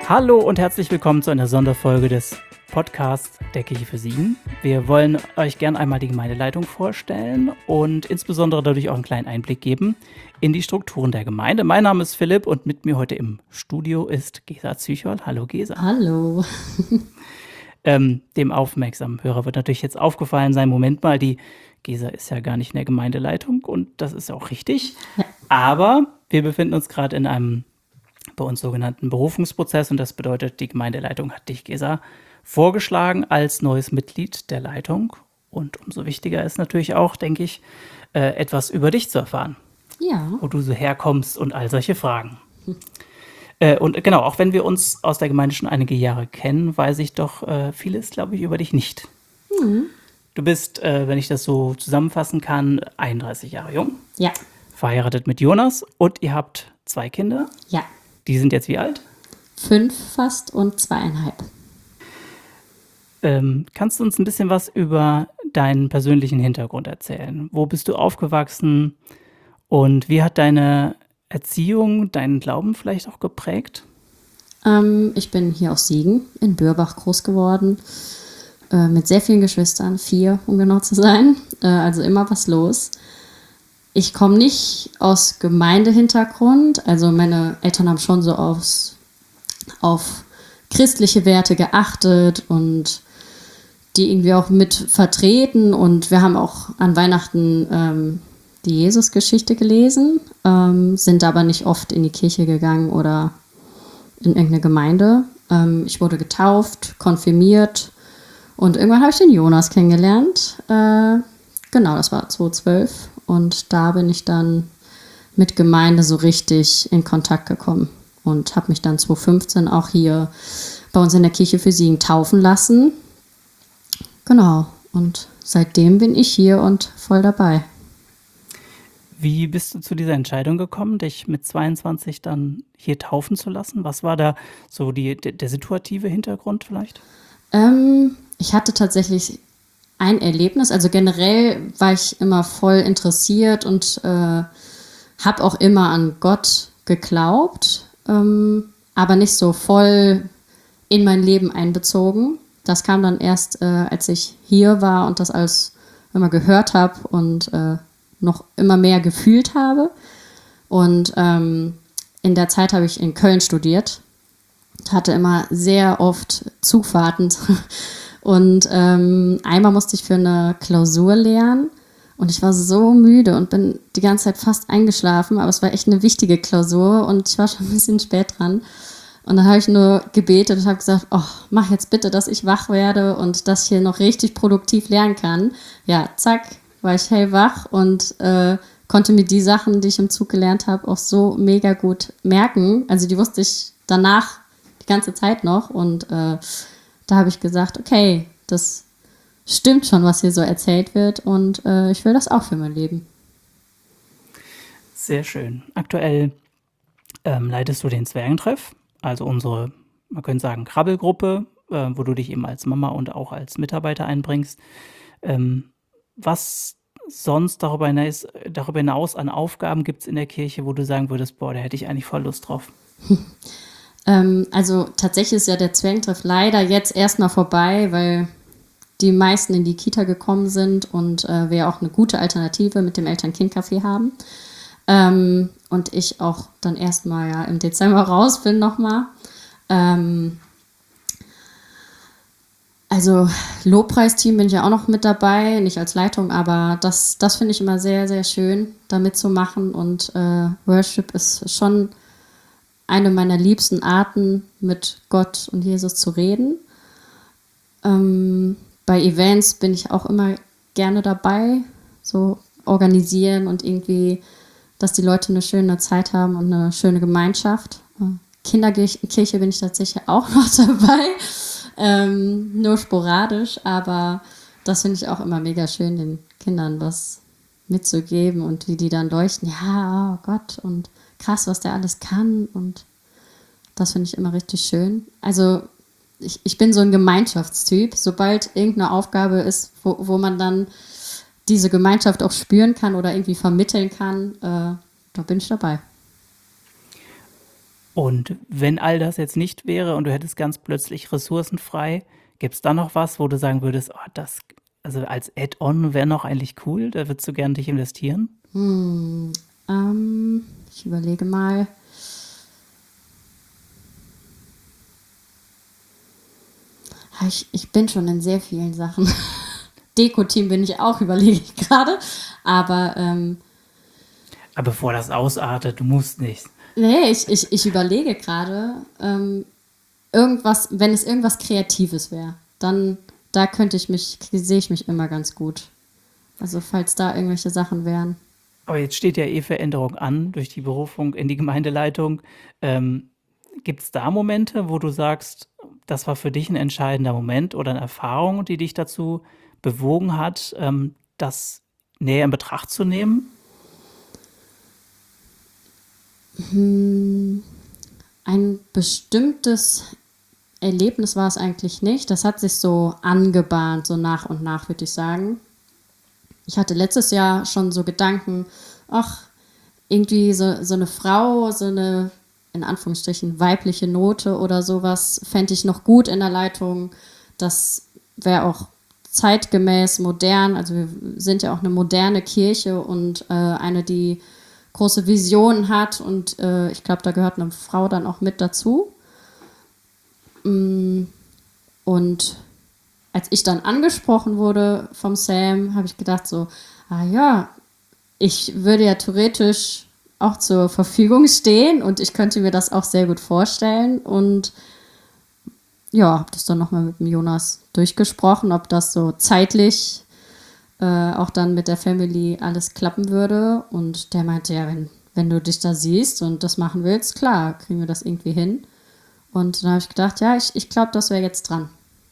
Hallo und herzlich willkommen zu einer Sonderfolge des Podcasts der Kirche für Siegen. Wir wollen euch gern einmal die Gemeindeleitung vorstellen und insbesondere dadurch auch einen kleinen Einblick geben in die Strukturen der Gemeinde. Mein Name ist Philipp und mit mir heute im Studio ist Gesa Züchol. Hallo Gesa. Hallo. Dem aufmerksamen Hörer wird natürlich jetzt aufgefallen sein, Moment mal, die Gesa ist ja gar nicht in der Gemeindeleitung und das ist auch richtig. Ja. Aber wir befinden uns gerade in einem bei uns sogenannten Berufungsprozess und das bedeutet, die Gemeindeleitung hat dich, Gesa, vorgeschlagen als neues Mitglied der Leitung und umso wichtiger ist natürlich auch, denke ich, etwas über dich zu erfahren, Ja. wo du so herkommst und all solche Fragen. Und genau, auch wenn wir uns aus der Gemeinde schon einige Jahre kennen, weiß ich doch vieles, glaube ich, über dich nicht. Du bist, wenn ich das so zusammenfassen kann, 31 Jahre jung, Ja. verheiratet mit Jonas und ihr habt 2 Kinder. Ja. Die sind jetzt wie alt? 5 fast und 2,5. Kannst du uns ein bisschen was über deinen persönlichen Hintergrund erzählen? Wo bist du aufgewachsen und wie hat deine Erziehung deinen Glauben vielleicht auch geprägt? Ich bin hier aus Siegen in Bürbach groß geworden, mit sehr vielen Geschwistern, 4, um genau zu sein, also immer was los. Ich komme nicht aus Gemeindehintergrund, also meine Eltern haben schon so auf christliche Werte geachtet und die irgendwie auch mit vertreten und wir haben auch an Weihnachten die Jesus-Geschichte gelesen, sind aber nicht oft in die Kirche gegangen oder in irgendeine Gemeinde. Ich wurde getauft, konfirmiert und irgendwann habe ich den Jonas kennengelernt. Genau, das war 2012 und da bin ich dann mit Gemeinde so richtig in Kontakt gekommen und habe mich dann 2015 auch hier bei uns in der Kirche für Siegen taufen lassen. Genau, und seitdem bin ich hier und voll dabei. Wie bist du zu dieser Entscheidung gekommen, dich mit 22 dann hier taufen zu lassen? Was war da so der situative Hintergrund vielleicht? Ich hatte tatsächlich ein Erlebnis, also generell war ich immer voll interessiert und habe auch immer an Gott geglaubt, aber nicht so voll in mein Leben einbezogen. Das kam dann erst, als ich hier war und das alles immer gehört habe und noch immer mehr gefühlt habe. Und in der Zeit habe ich in Köln studiert, hatte immer sehr oft Zugfahrten und einmal musste ich für eine Klausur lernen und ich war so müde und bin die ganze Zeit fast eingeschlafen, aber es war echt eine wichtige Klausur und ich war schon ein bisschen spät dran. Und dann habe ich nur gebetet und habe gesagt, oh, mach jetzt bitte, dass ich wach werde und dass ich hier noch richtig produktiv lernen kann. Ja, zack, war ich hellwach und konnte mir die Sachen, die ich im Zug gelernt habe, auch so mega gut merken. Also die wusste ich danach die ganze Zeit noch und da habe ich gesagt, okay, das stimmt schon, was hier so erzählt wird und ich will das auch für mein Leben. Sehr schön. Aktuell leitest du den Zwergentreff, also unsere, man könnte sagen, Krabbelgruppe, wo du dich eben als Mama und auch als Mitarbeiter einbringst. Was sonst darüber hinaus an Aufgaben gibt es in der Kirche, wo du sagen würdest, boah, da hätte ich eigentlich voll Lust drauf? Also tatsächlich ist ja der Zwergentreff leider jetzt erstmal vorbei, weil die meisten in die Kita gekommen sind und wir auch eine gute Alternative mit dem Eltern-Kind-Café haben. Und ich auch dann erstmal ja im Dezember raus bin nochmal. Also Lobpreisteam bin ich ja auch noch mit dabei, nicht als Leitung, aber das finde ich immer sehr, sehr schön, da mitzumachen. Und Worship ist schon eine meiner liebsten Arten, mit Gott und Jesus zu reden. Bei Events bin ich auch immer gerne dabei, so organisieren und irgendwie, dass die Leute eine schöne Zeit haben und eine schöne Gemeinschaft. Kinderkirche bin ich tatsächlich auch noch dabei, nur sporadisch, aber das finde ich auch immer mega schön, den Kindern was mitzugeben und wie die dann leuchten. Ja, oh Gott, und krass, was der alles kann und das finde ich immer richtig schön. Also ich bin so ein Gemeinschaftstyp. Sobald irgendeine Aufgabe ist, wo man dann diese Gemeinschaft auch spüren kann oder irgendwie vermitteln kann, da bin ich dabei. Und wenn all das jetzt nicht wäre und du hättest ganz plötzlich Ressourcen frei, gibt es da noch was, wo du sagen würdest, oh, das, also als Add-on wäre noch eigentlich cool, da würdest du gerne dich investieren? Ich überlege mal. Ich bin schon in sehr vielen Sachen. Deko-Team bin ich auch, überlege ich gerade. Aber Aber bevor das ausartet, du musst nicht. nee, ich überlege gerade, irgendwas, wenn es irgendwas Kreatives wäre, dann da sehe ich mich immer ganz gut. Also falls da irgendwelche Sachen wären. Aber jetzt steht ja Veränderung an durch die Berufung in die Gemeindeleitung. Gibt es da Momente, wo du sagst, das war für dich ein entscheidender Moment oder eine Erfahrung, die dich dazu bewogen hat, das näher in Betracht zu nehmen? Ein bestimmtes Erlebnis war es eigentlich nicht. Das hat sich so angebahnt, so nach und nach, würde ich sagen. Ich hatte letztes Jahr schon so Gedanken, ach, irgendwie so eine Frau, so eine, in Anführungsstrichen, weibliche Note oder sowas, fände ich noch gut in der Leitung. Das wäre auch zeitgemäß, modern. Also wir sind ja auch eine moderne Kirche und eine, die große Visionen hat. Und ich glaube, da gehört eine Frau dann auch mit dazu. Und als ich dann angesprochen wurde vom Sam, habe ich gedacht so, ah ja, ich würde ja theoretisch auch zur Verfügung stehen und ich könnte mir das auch sehr gut vorstellen. Und ja, habe das dann nochmal mit dem Jonas durchgesprochen, ob das so zeitlich auch dann mit der Family alles klappen würde. Und der meinte, ja, wenn du dich da siehst und das machen willst, klar, kriegen wir das irgendwie hin. Und dann habe ich gedacht, ja, ich glaube, das wäre jetzt dran.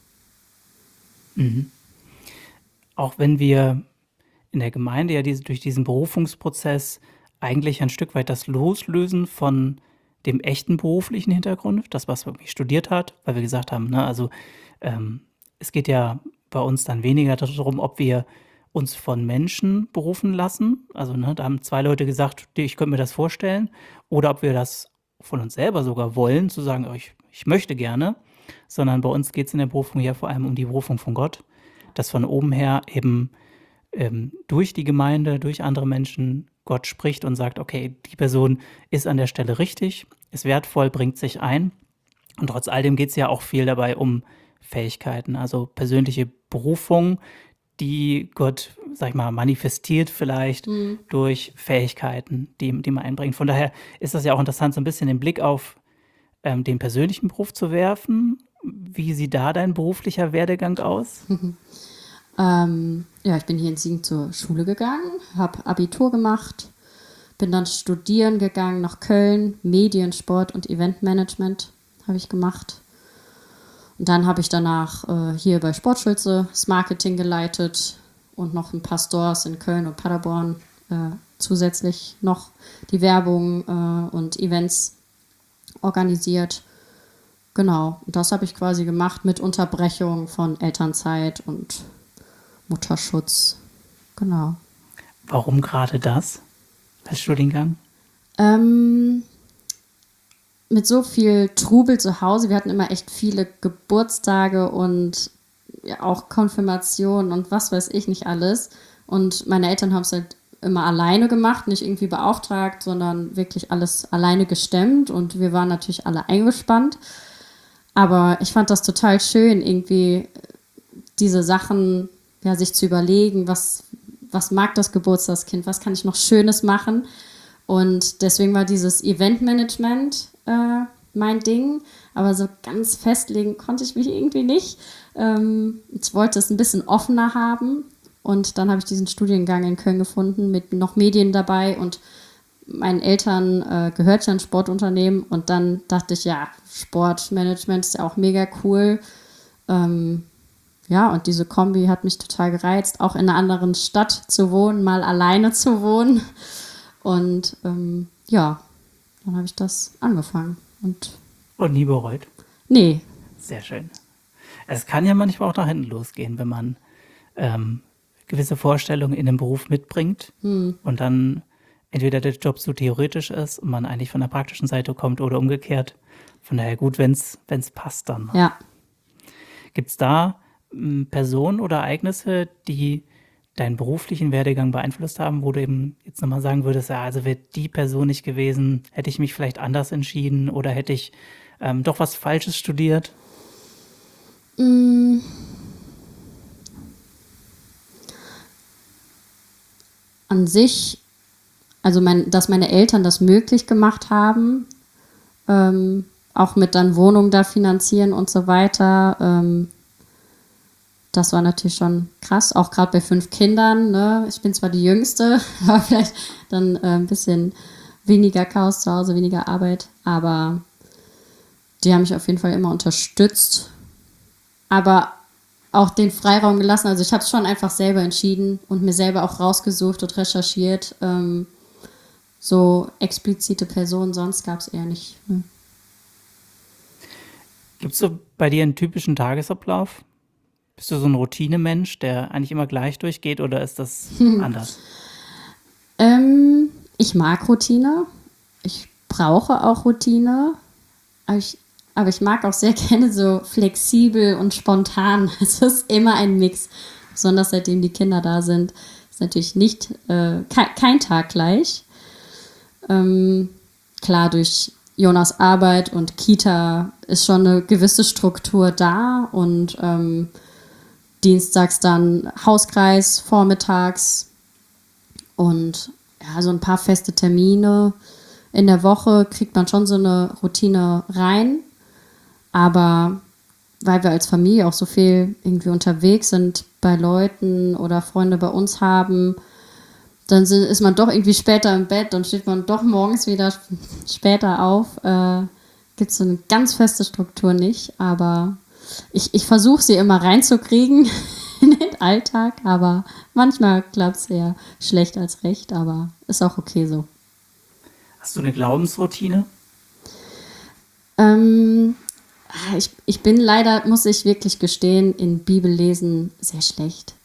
Auch wenn wir in der Gemeinde ja durch diesen Berufungsprozess eigentlich ein Stück weit das Loslösen von dem echten beruflichen Hintergrund, das, was man irgendwie studiert hat, weil wir gesagt haben, ne, also es geht ja bei uns dann weniger darum, ob wir uns von Menschen berufen lassen. Also ne, da haben 2 Leute gesagt, ich könnte mir das vorstellen, oder ob wir das von uns selber sogar wollen, zu sagen, oh, ich möchte gerne, sondern bei uns geht es in der Berufung ja vor allem um die Berufung von Gott, dass von oben her eben durch die Gemeinde, durch andere Menschen Gott spricht und sagt, okay, die Person ist an der Stelle richtig, ist wertvoll, bringt sich ein. Und trotz all dem geht es ja auch viel dabei um Fähigkeiten, also persönliche Berufung, die Gott, sag ich mal, manifestiert vielleicht durch Fähigkeiten, die man einbringt. Von daher ist das ja auch interessant, so ein bisschen den Blick auf den persönlichen Beruf zu werfen. Wie sieht da dein beruflicher Werdegang aus? Ja, ich bin hier in Siegen zur Schule gegangen, habe Abitur gemacht, bin dann studieren gegangen nach Köln, Medien, Sport und Eventmanagement habe ich gemacht. Und dann habe ich danach hier bei Sportschulze das Marketing geleitet und noch ein paar Stores in Köln und Paderborn zusätzlich noch die Werbung und Events organisiert. Genau, und das habe ich quasi gemacht mit Unterbrechung von Elternzeit und Mutterschutz. Genau. Warum gerade das als Studiengang? Mit so viel Trubel zu Hause. Wir hatten immer echt viele Geburtstage und ja, auch Konfirmationen und was weiß ich nicht alles. Und meine Eltern haben es halt immer alleine gemacht, nicht irgendwie beauftragt, sondern wirklich alles alleine gestemmt. Und wir waren natürlich alle eingespannt. Aber ich fand das total schön, irgendwie diese Sachen ja, sich zu überlegen, was mag das Geburtstagskind, was kann ich noch Schönes machen. Und deswegen war dieses Eventmanagement mein Ding, aber so ganz festlegen konnte ich mich irgendwie nicht. Ich wollte es ein bisschen offener haben und dann habe ich diesen Studiengang in Köln gefunden mit noch Medien dabei und meinen Eltern gehört ja ein Sportunternehmen und dann dachte ich, ja, Sportmanagement ist ja auch mega cool. Ja, und diese Kombi hat mich total gereizt, auch in einer anderen Stadt zu wohnen, mal alleine zu wohnen. Und ja, dann habe ich das angefangen. Und nie bereut. Nee. Sehr schön. Es kann ja manchmal auch nach hinten losgehen, wenn man gewisse Vorstellungen in den Beruf mitbringt und dann entweder der Job so theoretisch ist und man eigentlich von der praktischen Seite kommt oder umgekehrt. Von daher gut, wenn es passt dann. Ja. Gibt es da Personen oder Ereignisse, die deinen beruflichen Werdegang beeinflusst haben, wo du eben jetzt nochmal sagen würdest, ja, also wäre die Person nicht gewesen, hätte ich mich vielleicht anders entschieden oder hätte ich doch was Falsches studiert? Mm, An sich, also dass meine Eltern das möglich gemacht haben, auch mit dann Wohnung da finanzieren und so weiter, das war natürlich schon krass, auch gerade bei 5 Kindern. Ne? Ich bin zwar die Jüngste, aber vielleicht dann ein bisschen weniger Chaos zu Hause, weniger Arbeit, aber die haben mich auf jeden Fall immer unterstützt, aber auch den Freiraum gelassen. Also ich habe es schon einfach selber entschieden und mir selber auch rausgesucht und recherchiert. So explizite Personen, sonst gab es eher nicht. Ne? Gibt es so bei dir einen typischen Tagesablauf? Bist du so ein Routinemensch, der eigentlich immer gleich durchgeht oder ist das anders? Ich mag Routine. Ich brauche auch Routine. Aber ich mag auch sehr gerne so flexibel und spontan. Es ist immer ein Mix. Besonders seitdem die Kinder da sind. Ist natürlich nicht kein Tag gleich. Klar, durch Jonas Arbeit und Kita ist schon eine gewisse Struktur da und dienstags dann Hauskreis, vormittags und ja, so ein paar feste Termine. In der Woche kriegt man schon so eine Routine rein, aber weil wir als Familie auch so viel irgendwie unterwegs sind bei Leuten oder Freunde bei uns haben, dann ist man doch irgendwie später im Bett, dann steht man doch morgens wieder später auf. Gibt es so eine ganz feste Struktur nicht, aber ich versuche sie immer reinzukriegen in den Alltag, aber manchmal klappt es eher schlecht als recht, aber ist auch okay so. Hast du eine Glaubensroutine? Ich bin leider, muss ich wirklich gestehen, in Bibellesen sehr schlecht.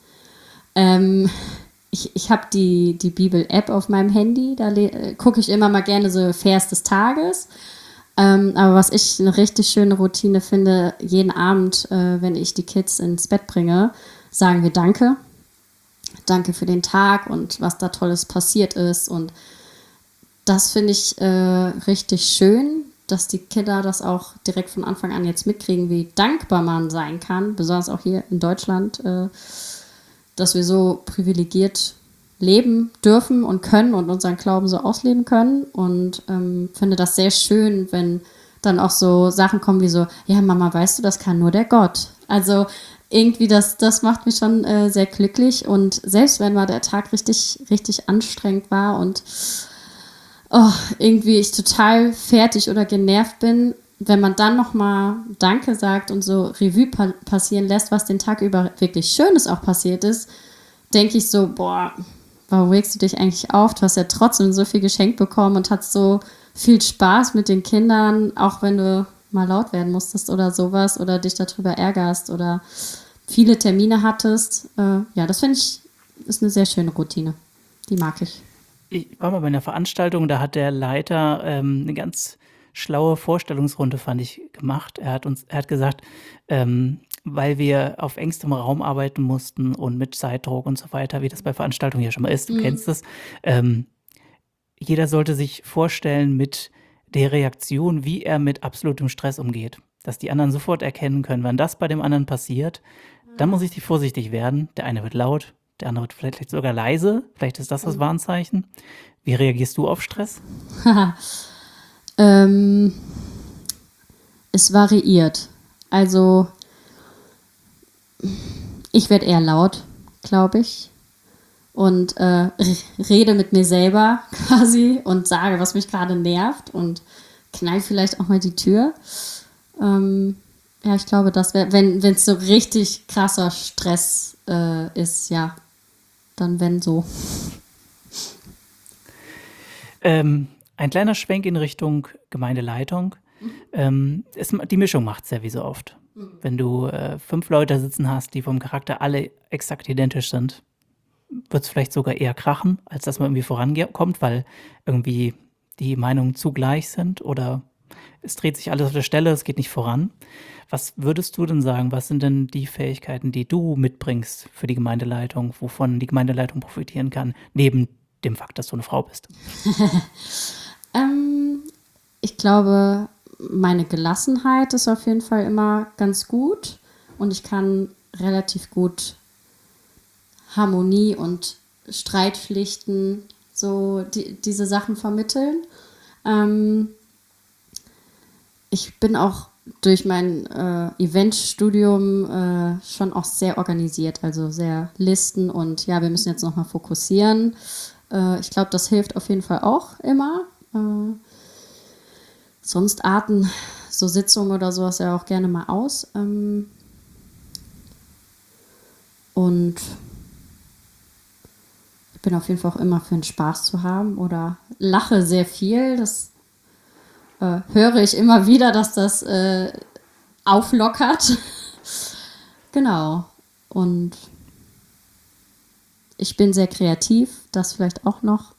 Ich habe die Bibel-App auf meinem Handy, da gucke ich immer mal gerne so Vers des Tages. Aber was ich eine richtig schöne Routine finde, jeden Abend, wenn ich die Kids ins Bett bringe, sagen wir Danke. Danke für den Tag und was da Tolles passiert ist. Und das finde ich richtig schön, dass die Kinder das auch direkt von Anfang an jetzt mitkriegen, wie dankbar man sein kann, besonders auch hier in Deutschland, dass wir so privilegiert leben dürfen und können und unseren Glauben so ausleben können und finde das sehr schön, wenn dann auch so Sachen kommen wie so, ja Mama, weißt du, das kann nur der Gott. Also irgendwie das macht mich schon sehr glücklich und selbst wenn mal der Tag richtig, richtig anstrengend war und irgendwie ich total fertig oder genervt bin, wenn man dann nochmal Danke sagt und so Revue passieren lässt, was den Tag über wirklich Schönes auch passiert ist, denke ich so, boah, warum regst du dich eigentlich auf? Du hast ja trotzdem so viel geschenkt bekommen und hast so viel Spaß mit den Kindern, auch wenn du mal laut werden musstest oder sowas oder dich darüber ärgerst oder viele Termine hattest. Ja, das finde ich, ist eine sehr schöne Routine. Die mag ich. Ich war mal bei einer Veranstaltung, da hat der Leiter eine ganz schlaue Vorstellungsrunde, fand ich, gemacht. Er hat gesagt, weil wir auf engstem Raum arbeiten mussten und mit Zeitdruck und so weiter, wie das bei Veranstaltungen ja schon mal ist, du kennst es. Jeder sollte sich vorstellen mit der Reaktion, wie er mit absolutem Stress umgeht. Dass die anderen sofort erkennen können, wenn das bei dem anderen passiert, dann muss ich vorsichtig werden. Der eine wird laut, der andere wird vielleicht sogar leise. Vielleicht ist das das Warnzeichen. Wie reagierst du auf Stress? Es variiert. Also ich werde eher laut, glaube ich. Und rede mit mir selber quasi und sage, was mich gerade nervt und knall vielleicht auch mal die Tür. Ja, ich glaube, das wäre, wenn es so richtig krasser Stress ist, ja, dann wenn so. Ein kleiner Schwenk in Richtung Gemeindeleitung. Die Mischung macht es ja wie so oft. Wenn du 5 Leute sitzen hast, die vom Charakter alle exakt identisch sind, wird es vielleicht sogar eher krachen, als dass man irgendwie vorankommt, weil irgendwie die Meinungen zugleich sind oder es dreht sich alles auf der Stelle, es geht nicht voran. Was würdest du denn sagen, was sind denn die Fähigkeiten, die du mitbringst für die Gemeindeleitung, wovon die Gemeindeleitung profitieren kann, neben dem Fakt, dass du eine Frau bist? Ich glaube, meine Gelassenheit ist auf jeden Fall immer ganz gut und ich kann relativ gut Harmonie und Streitpflichten, so diese Sachen vermitteln. Ich bin auch durch mein Eventstudium schon auch sehr organisiert, also sehr Listen und ja, wir müssen jetzt nochmal fokussieren. Ich glaube, das hilft auf jeden Fall auch immer. Sonst arten so Sitzungen oder sowas ja auch gerne mal aus. Und ich bin auf jeden Fall auch immer für den Spaß zu haben oder lache sehr viel. Das höre ich immer wieder, dass das auflockert. Genau. Und ich bin sehr kreativ, das vielleicht auch noch.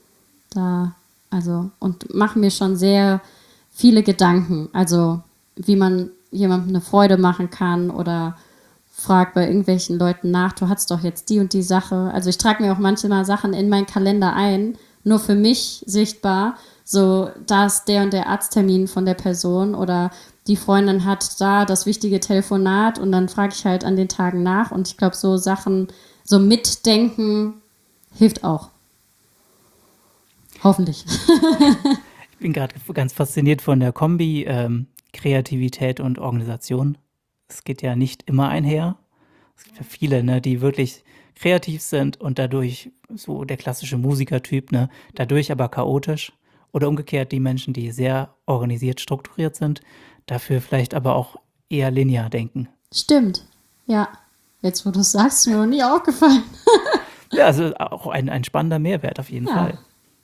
Und mache mir schon sehr viele Gedanken, also wie man jemandem eine Freude machen kann oder frag bei irgendwelchen Leuten nach, du hast doch jetzt die und die Sache. Also ich trage mir auch manchmal Sachen in meinen Kalender ein, nur für mich sichtbar, so da ist der und der Arzttermin von der Person oder die Freundin hat da das wichtige Telefonat und dann frage ich halt an den Tagen nach und ich glaube, so Sachen, so mitdenken hilft auch. Hoffentlich. Ich bin gerade ganz fasziniert von der Kombi Kreativität und Organisation. Es geht ja nicht immer einher. Es gibt ja viele, ne, die wirklich kreativ sind und dadurch so der klassische Musikertyp, ne, dadurch aber chaotisch. Oder umgekehrt die Menschen, die sehr organisiert, strukturiert sind, dafür vielleicht aber auch eher linear denken. Stimmt, ja. Jetzt, wo du es sagst, ist mir noch nie aufgefallen. Ja, also auch ein spannender Mehrwert auf jeden Fall.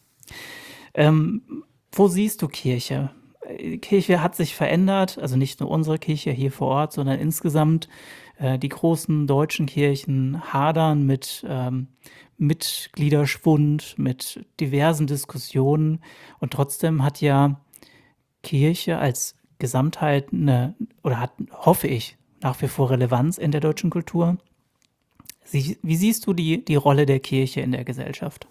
Wo siehst du Kirche? Kirche hat sich verändert, also nicht nur unsere Kirche hier vor Ort, sondern insgesamt die großen deutschen Kirchen hadern mit Mitgliederschwund, mit diversen Diskussionen und trotzdem hat ja Kirche als Gesamtheit hat, hoffe ich, nach wie vor Relevanz in der deutschen Kultur. Wie siehst du die Rolle der Kirche in der Gesellschaft?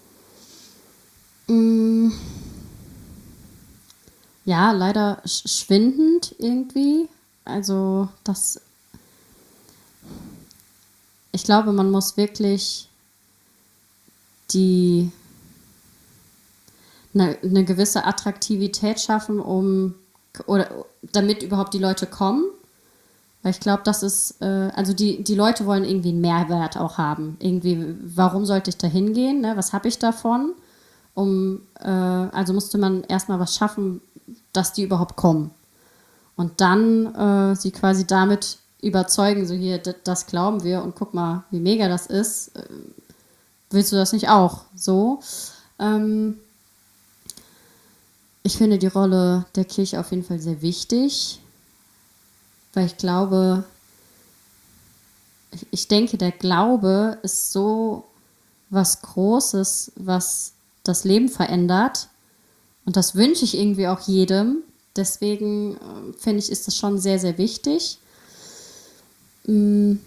Ja, leider schwindend irgendwie. Also ich glaube, man muss wirklich eine gewisse Attraktivität schaffen, damit überhaupt die Leute kommen. Weil ich glaube, das ist, also die Leute wollen irgendwie einen Mehrwert auch haben. Irgendwie, warum sollte ich da hingehen? Ne? Was habe ich davon? Also musste man erstmal was schaffen, dass die überhaupt kommen. Und dann sie quasi damit überzeugen, so hier, das glauben wir und guck mal, wie mega das ist. Willst du das nicht auch? So. Ich finde die Rolle der Kirche auf jeden Fall sehr wichtig, weil ich glaube, ich denke, der Glaube ist so was Großes, was das Leben verändert. Und das wünsche ich irgendwie auch jedem. Deswegen finde ich, ist das schon sehr, sehr wichtig. Gibt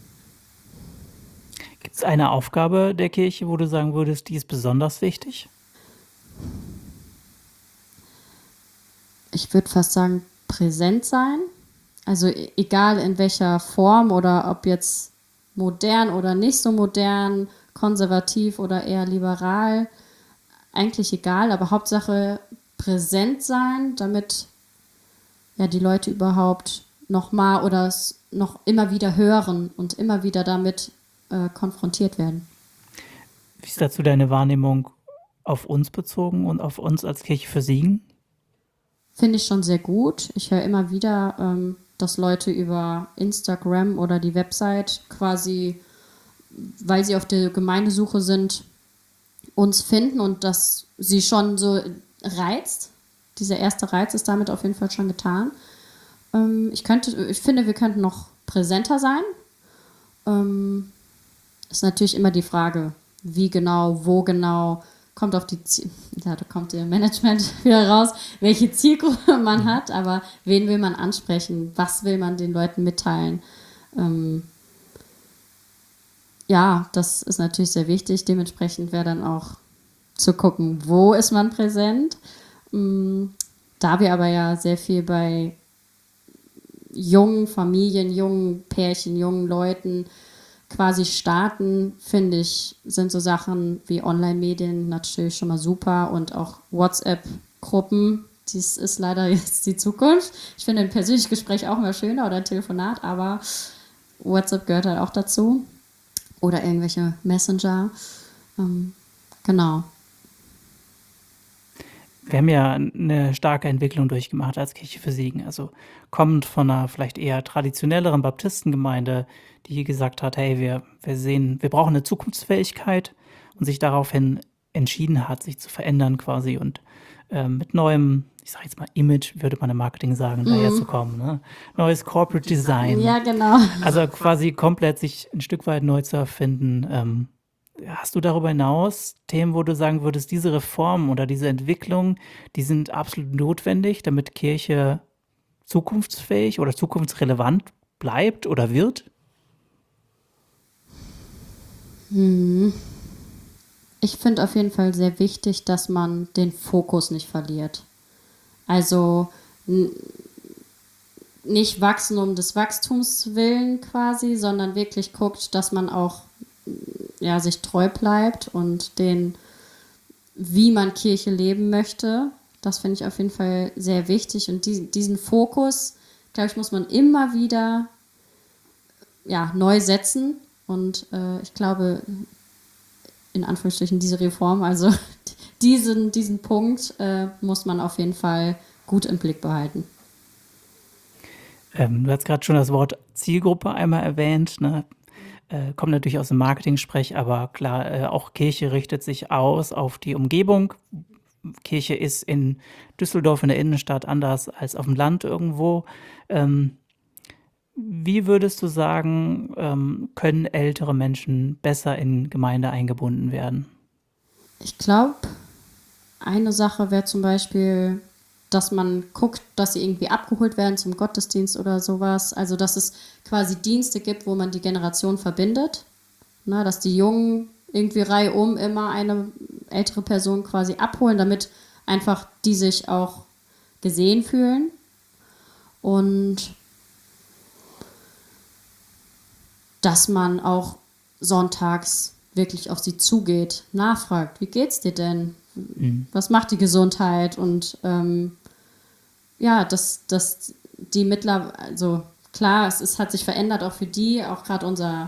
es eine Aufgabe der Kirche, wo du sagen würdest, die ist besonders wichtig? Ich würde fast sagen, präsent sein. Also egal in welcher Form oder ob jetzt modern oder nicht so modern, konservativ oder eher liberal, eigentlich egal, aber Hauptsache präsent sein, damit ja die Leute überhaupt nochmal oder es noch immer wieder hören und immer wieder damit konfrontiert werden. Wie ist dazu deine Wahrnehmung auf uns bezogen und auf uns als Kirche für Siegen? Finde ich schon sehr gut. Ich höre immer wieder, dass Leute über Instagram oder die Website quasi, weil sie auf der Gemeindesuche sind, uns finden und dass sie schon so reizt. Dieser erste Reiz ist damit auf jeden Fall schon getan. Ich finde, wir könnten noch präsenter sein. ist natürlich immer die Frage, wie genau, wo genau, kommt auf da kommt ihr Management wieder raus, welche Zielgruppe man hat, aber wen will man ansprechen, was will man den Leuten mitteilen. Ja, das ist natürlich sehr wichtig. Dementsprechend wäre dann auch zu gucken, wo ist man präsent. Da wir aber ja sehr viel bei jungen Familien, jungen Pärchen, jungen Leuten quasi starten, finde ich, sind so Sachen wie Online-Medien natürlich schon mal super und auch WhatsApp-Gruppen. Dies ist leider jetzt die Zukunft. Ich finde ein persönliches Gespräch auch immer schöner oder ein Telefonat, aber WhatsApp gehört halt auch dazu. Oder irgendwelche Messenger. Genau. Wir haben ja eine starke Entwicklung durchgemacht als Kirche für Siegen. Also kommend von einer vielleicht eher traditionelleren Baptistengemeinde, die gesagt hat, hey, wir brauchen eine Zukunftsfähigkeit und sich daraufhin entschieden hat, sich zu verändern quasi und mit neuem, ich sage jetzt mal Image, würde man im Marketing sagen, daherzukommen. Ne? Neues Corporate Design. Ja, genau. Also quasi komplett sich ein Stück weit neu zu erfinden. Hast du darüber hinaus Themen, wo du sagen würdest, diese Reformen oder diese Entwicklung, die sind absolut notwendig, damit Kirche zukunftsfähig oder zukunftsrelevant bleibt oder wird? Ich finde auf jeden Fall sehr wichtig, dass man den Fokus nicht verliert. Also nicht wachsen um des Wachstums willen quasi, sondern wirklich guckt, dass man auch sich treu bleibt und wie man Kirche leben möchte. Das finde ich auf jeden Fall sehr wichtig. Und diesen Fokus, glaube ich, muss man immer wieder neu setzen. Und ich glaube, in Anführungsstrichen diese Reform, also diesen Punkt muss man auf jeden Fall gut im Blick behalten. Du hast gerade schon das Wort Zielgruppe einmal erwähnt, ne? Kommt natürlich aus dem Marketing-Sprech, aber klar, auch Kirche richtet sich aus auf die Umgebung. Kirche ist in Düsseldorf in der Innenstadt anders als auf dem Land irgendwo. Wie würdest du sagen, können ältere Menschen besser in Gemeinde eingebunden werden? Ich glaube, eine Sache wäre zum Beispiel, dass man guckt, dass sie irgendwie abgeholt werden zum Gottesdienst oder sowas. Also, dass es quasi Dienste gibt, wo man die Generation verbindet. Na, dass die Jungen irgendwie reihum immer eine ältere Person quasi abholen, damit einfach die sich auch gesehen fühlen. Und dass man auch sonntags wirklich auf sie zugeht, nachfragt, wie geht's dir denn? Was macht die Gesundheit? Und dass die mittlerweile, also klar, es hat sich verändert auch für die, auch gerade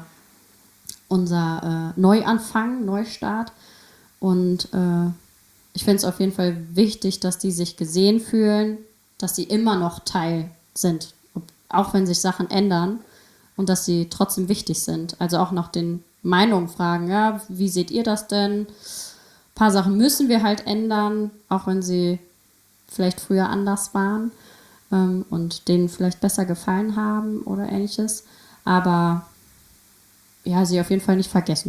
unser Neuanfang, Neustart. Und ich finde es auf jeden Fall wichtig, dass die sich gesehen fühlen, dass sie immer noch Teil sind, auch wenn sich Sachen ändern und dass sie trotzdem wichtig sind. Also auch nach den Meinungen fragen, ja, wie seht ihr das denn? Ein paar Sachen müssen wir halt ändern, auch wenn sie vielleicht früher anders waren und denen vielleicht besser gefallen haben oder ähnliches. Aber ja, sie auf jeden Fall nicht vergessen.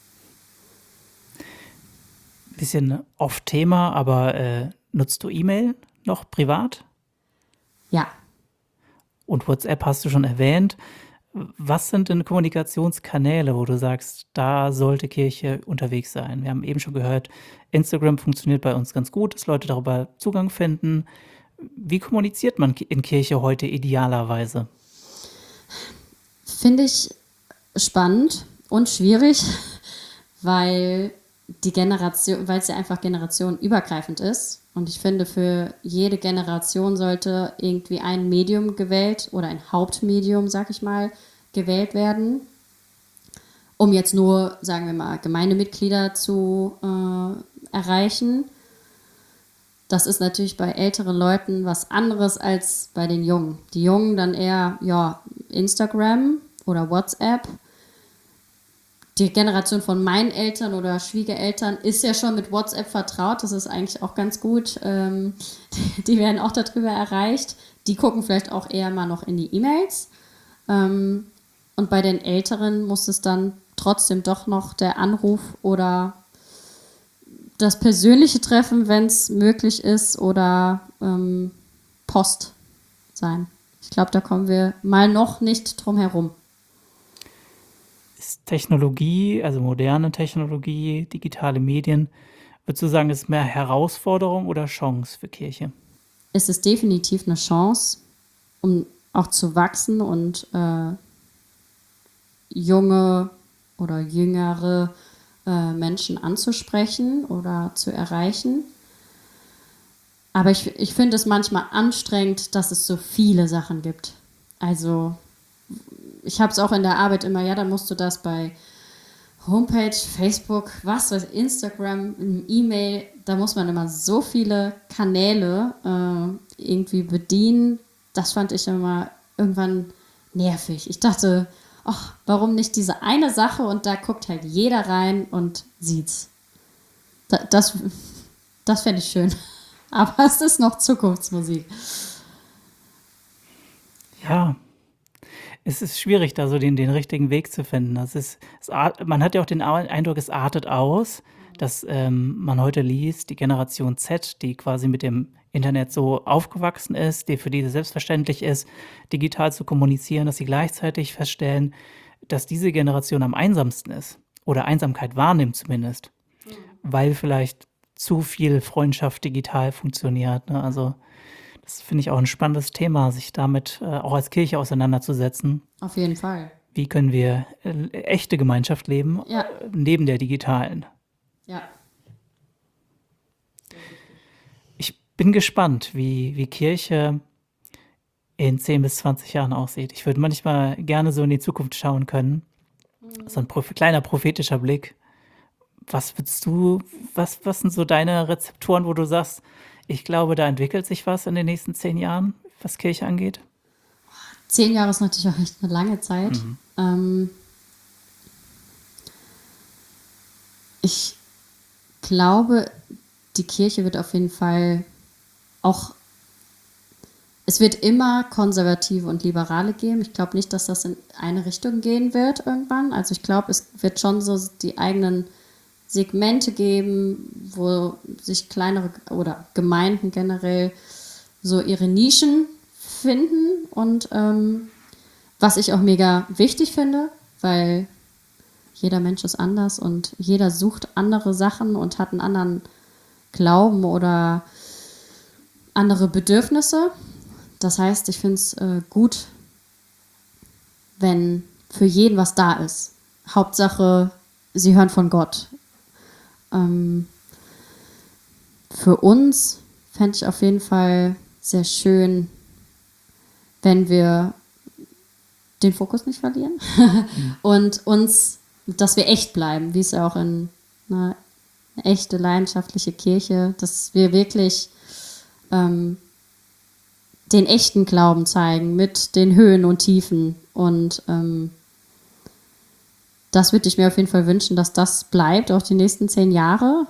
Bisschen off-Thema, aber nutzt du E-Mail noch privat? Ja. Und WhatsApp hast du schon erwähnt. Was sind denn Kommunikationskanäle, wo du sagst, da sollte Kirche unterwegs sein? Wir haben eben schon gehört, Instagram funktioniert bei uns ganz gut, dass Leute darüber Zugang finden. Wie kommuniziert man in Kirche heute idealerweise? Finde ich spannend und schwierig, weil es ja einfach generationenübergreifend ist. Und ich finde, für jede Generation sollte irgendwie ein Medium gewählt oder ein Hauptmedium, sag ich mal, gewählt werden, um jetzt nur, sagen wir mal, Gemeindemitglieder zu erreichen. Das ist natürlich bei älteren Leuten was anderes als bei den Jungen. Die Jungen dann eher, Instagram oder WhatsApp. Die Generation von meinen Eltern oder Schwiegereltern ist ja schon mit WhatsApp vertraut. Das ist eigentlich auch ganz gut. Die werden auch darüber erreicht. Die gucken vielleicht auch eher mal noch in die E-Mails. Und bei den Älteren muss es dann trotzdem doch noch der Anruf oder das persönliche Treffen, wenn es möglich ist, oder Post sein. Ich glaube, da kommen wir mal noch nicht drum herum. Ist Technologie, also moderne Technologie, digitale Medien, würdest du sagen, ist mehr Herausforderung oder Chance für Kirche? Es ist definitiv eine Chance, um auch zu wachsen und junge oder jüngere Menschen anzusprechen oder zu erreichen. Aber ich finde es manchmal anstrengend, dass es so viele Sachen gibt. Also ich habe es auch in der Arbeit immer, ja, dann musst du das bei Homepage, Facebook, was weiß Instagram, E-Mail, da muss man immer so viele Kanäle irgendwie bedienen. Das fand ich immer irgendwann nervig. Ich dachte, ach, warum nicht diese eine Sache und da guckt halt jeder rein und sieht's. Das fände ich schön. Aber es ist noch Zukunftsmusik. Ja, es ist schwierig, da so den richtigen Weg zu finden. Man hat ja auch den Eindruck, es artet aus, dass man heute liest, die Generation Z, die quasi mit dem Internet so aufgewachsen ist, für die es selbstverständlich ist, digital zu kommunizieren, dass sie gleichzeitig feststellen, dass diese Generation am einsamsten ist oder Einsamkeit wahrnimmt zumindest, weil vielleicht zu viel Freundschaft digital funktioniert. Ne? Also das finde ich auch ein spannendes Thema, sich damit auch als Kirche auseinanderzusetzen. Auf jeden Fall. Wie können wir echte Gemeinschaft leben, Ja. Neben der digitalen? Ja. Ich bin gespannt, wie Kirche in 10 bis 20 Jahren aussieht. Ich würde manchmal gerne so in die Zukunft schauen können. So ein kleiner prophetischer Blick. Was sind so deine Rezeptoren, wo du sagst, ich glaube, da entwickelt sich was in den nächsten 10 Jahren, was Kirche angeht? 10 Jahre ist natürlich auch echt eine lange Zeit. Ich glaube, die Kirche wird auf jeden Fall auch, es wird immer Konservative und Liberale geben. Ich glaube nicht, dass das in eine Richtung gehen wird irgendwann. Also ich glaube, es wird schon so die eigenen Segmente geben, wo sich kleinere oder Gemeinden generell so ihre Nischen finden. Und was ich auch mega wichtig finde, weil jeder Mensch ist anders und jeder sucht andere Sachen und hat einen anderen Glauben oder andere Bedürfnisse. Das heißt, ich finde es gut, wenn für jeden was da ist. Hauptsache, sie hören von Gott. Für uns fände ich auf jeden Fall sehr schön, wenn wir den Fokus nicht verlieren und uns, dass wir echt bleiben, wie es ja auch in einer echte leidenschaftliche Kirche, dass wir wirklich den echten Glauben zeigen mit den Höhen und Tiefen. Und das würde ich mir auf jeden Fall wünschen, dass das bleibt, auch die nächsten 10 Jahre.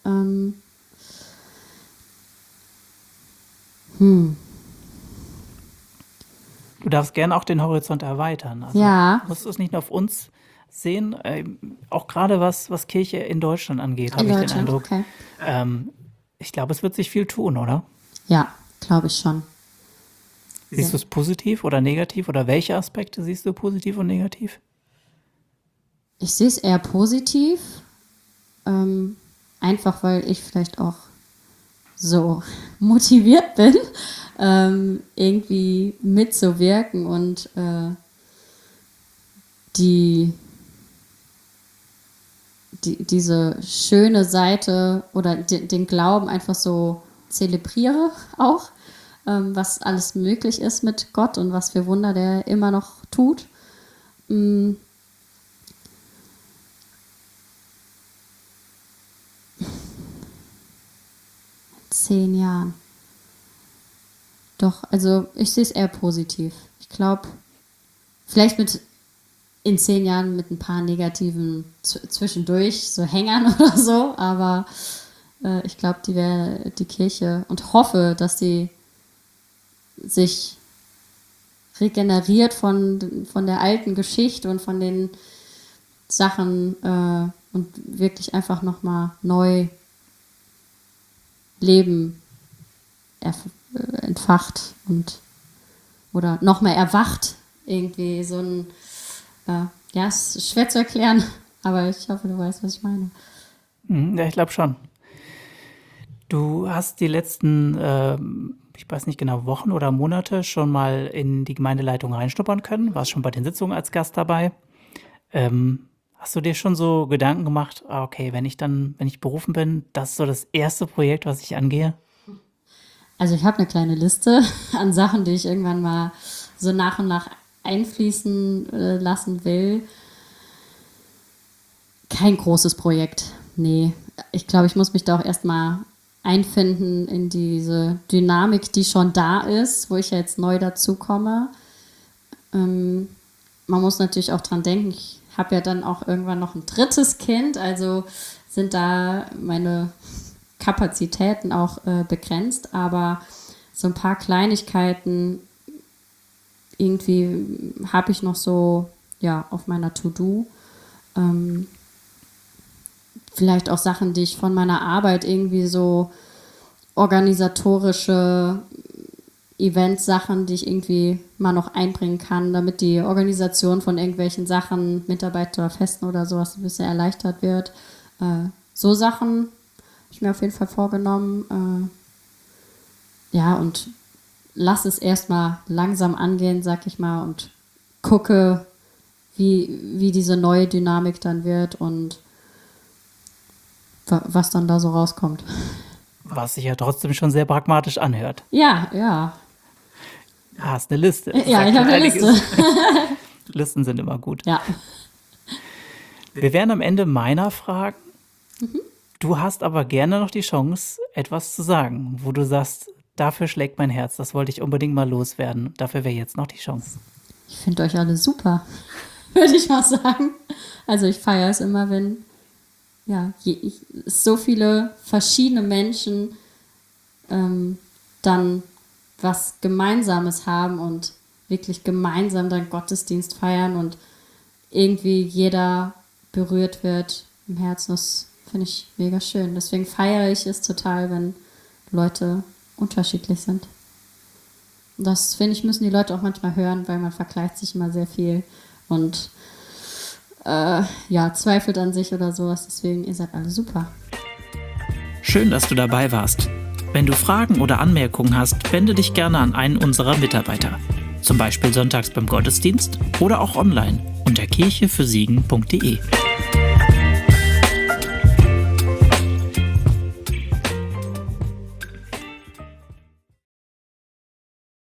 Du darfst gerne auch den Horizont erweitern. Also Ja. musst du es nicht nur auf uns sehen, auch gerade was Kirche in Deutschland angeht, In habe ich den Deutschland, Eindruck. okay. Ich glaube, es wird sich viel tun, oder? Ja, glaube ich schon. Siehst du es positiv oder negativ? Oder welche Aspekte siehst du positiv und negativ? Ich sehe es eher positiv, einfach weil ich vielleicht auch so motiviert bin, irgendwie mitzuwirken und diese schöne Seite oder den Glauben einfach so zelebriere auch, was alles möglich ist mit Gott und was für Wunder der immer noch tut. 10 Jahren. Doch, also ich sehe es eher positiv. Ich glaube, vielleicht in 10 Jahren mit ein paar negativen zwischendurch, so Hängern oder so, aber ich glaube, die Kirche und hoffe, dass sie sich regeneriert von der alten Geschichte und von den Sachen und wirklich einfach nochmal neu Leben entfacht oder nochmal erwacht. Irgendwie so ein, es ist schwer zu erklären, aber ich hoffe, du weißt, was ich meine. Ja, ich glaube schon. Du hast die letzten, ich weiß nicht genau, Wochen oder Monate schon mal in die Gemeindeleitung reinschnuppern können. Warst schon bei den Sitzungen als Gast dabei. Hast du dir schon so Gedanken gemacht, okay, wenn ich berufen bin, das ist so das erste Projekt, was ich angehe? Also ich habe eine kleine Liste an Sachen, die ich irgendwann mal so nach und nach einfließen lassen will. Kein großes Projekt, nee. Ich glaube, ich muss mich da auch erstmal einfinden in diese Dynamik, die schon da ist, wo ich ja jetzt neu dazukomme. Man muss natürlich auch dran denken, ich habe ja dann auch irgendwann noch ein drittes Kind, also sind da meine Kapazitäten auch begrenzt, aber so ein paar Kleinigkeiten irgendwie habe ich noch so auf meiner To-Do. Vielleicht auch Sachen, die ich von meiner Arbeit irgendwie so organisatorische Events-Sachen, die ich irgendwie mal noch einbringen kann, damit die Organisation von irgendwelchen Sachen, Mitarbeiterfesten oder sowas ein bisschen erleichtert wird. So Sachen habe ich mir auf jeden Fall vorgenommen. Und lass es erstmal langsam angehen, sag ich mal, und gucke, wie diese neue Dynamik dann wird und was dann da so rauskommt. Was sich ja trotzdem schon sehr pragmatisch anhört. Ja. Du hast eine Liste. Ja, ich habe eine Liste. Listen sind immer gut. Ja. Wir wären am Ende meiner Fragen. Du hast aber gerne noch die Chance, etwas zu sagen, wo du sagst, dafür schlägt mein Herz, das wollte ich unbedingt mal loswerden. Dafür wäre jetzt noch die Chance. Ich finde euch alle super, würde ich mal sagen. Also ich feiere es immer, wenn so viele verschiedene Menschen dann was Gemeinsames haben und wirklich gemeinsam dann Gottesdienst feiern und irgendwie jeder berührt wird im Herzen. Das finde ich mega schön. Deswegen feiere ich es total, wenn Leute unterschiedlich sind. Und das, finde ich, müssen die Leute auch manchmal hören, weil man vergleicht sich immer sehr viel und zweifelt an sich oder sowas. Deswegen, ihr seid alle super. Schön, dass du dabei warst. Wenn du Fragen oder Anmerkungen hast, wende dich gerne an einen unserer Mitarbeiter. Zum Beispiel sonntags beim Gottesdienst oder auch online unter kirchefürsiegen.de.